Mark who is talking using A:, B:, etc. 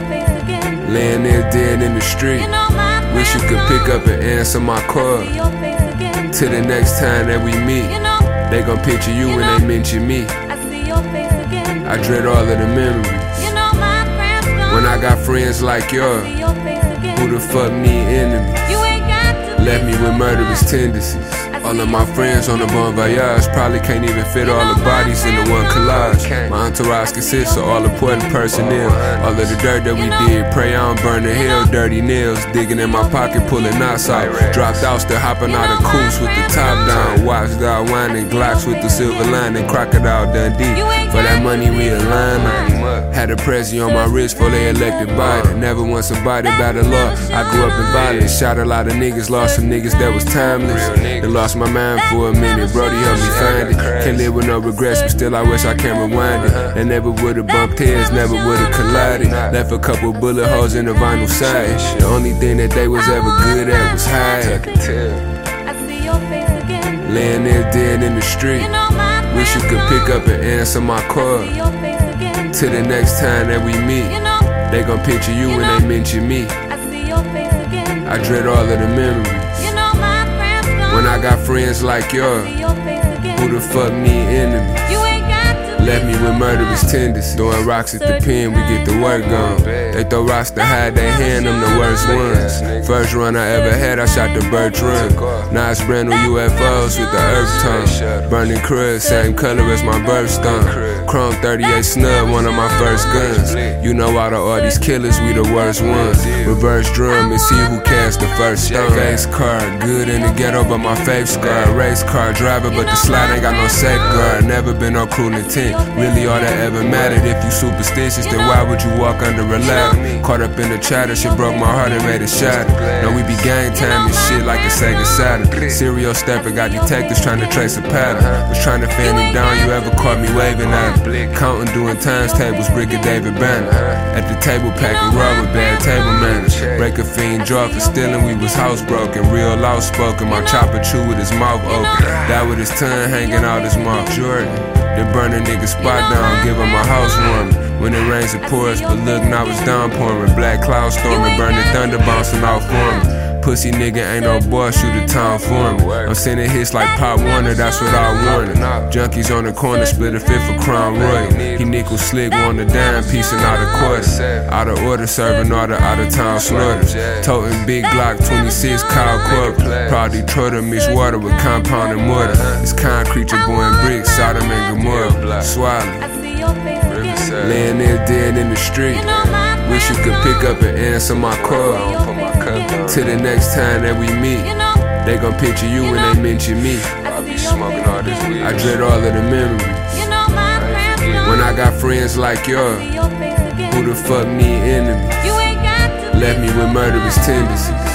A: Laying there dead in the street. Wish you could pick up and answer my call. Till the next time that we meet, they gon' picture you when they mention me. I dread all of the memories. When I got friends like yours, who the fuck need enemies? Left me with murderous tendencies. All of my friends on the Bon Voyage probably can't even fit all the bodies into one collage. My entourage consists of all important personnel. All of the dirt that we did, pray I don't burn the hill. Dirty nails, digging in my pocket, pulling knots out. Dropped out, still hopping out of coops with the top down. Watched out winding Glocks with the silver lining. Crocodile Dundee, for that money we aligned. Had a Prezi on my wrist for they elected Biden. Never once abided by the law. I grew up in violence, shot a lot of niggas, lost some niggas that was timeless. They lost my mind for a minute, Brody helped me find it. Can't live with no regrets, but still I wish I can rewind it. They never would've bumped heads, never would've collided. Left a couple bullet holes in the vinyl side. The only thing that they was ever good at was hide. Laying there dead in the street. Wish you could pick up and answer my call. Till the next time that we meet, they gon' picture you when they mention me. I dread all of the memories. When I got friends like yours, who the fuck need enemies? Left me with murderous tendencies. Throwing rocks at the pen, we get the work gone. They throw rocks to hide their hand, them the worst ones. First run I ever had, I shot the Birch Run. Now it's brand new UFOs with the earth tone. Burning crud, same color as my birthstone. Chrome 38 snub, one of my first guns. You know out of all these killers, we the worst ones. Reverse drum, it's he who cast the first stone. Face car, good in the ghetto, but my face scar. Race car driver, but the slide ain't got no safeguard. Never been no cruel intent. Really all that ever mattered. If you superstitious, then why would you walk under a ladder? Caught up in the chatter, shit broke my heart and made it shatter. Now we be gang time and shit like a Sega Saturn. Serial stepper, got detectives trying to trace a pattern. Was trying to fan him down, you ever caught me waving at him? Counting, doing times tables, Brigadier David Banner. At the table packing raw with bad table manners. Break a fiend jaw for stealing, we was housebroken. Real outspoken, my chopper chew with his mouth open. That with his tongue hanging out his mouth. Jordan. Then burn a nigga spot down, give him a housewarming. When it rains it pours, but look now it's downpouring. Black clouds storming, burn the thunder bouncing out for me. Pussy nigga ain't no boy, shoot a town for me. I'm sending hits like Pop Warner, that's what I wanted. Junkies on the corner, split a fifth for Crown Roy. He nickel slick, want a dime, piecing out a quarter. Out of order, serving all the out of town snorters. Toting big Glock 26, Kyle Corp. Proud Detroiter, mix water with compound and mortar. It's concrete, your boy and bricks, Sodom and Gomorrah. Swallow. Laying there dead in the street. Wish you could pick up and answer my call. Till the next time that we meet, they gon' picture you when they mention me. I dread all of the memories. When I got friends like yours, who the fuck need enemies? Left me with murderous tendencies.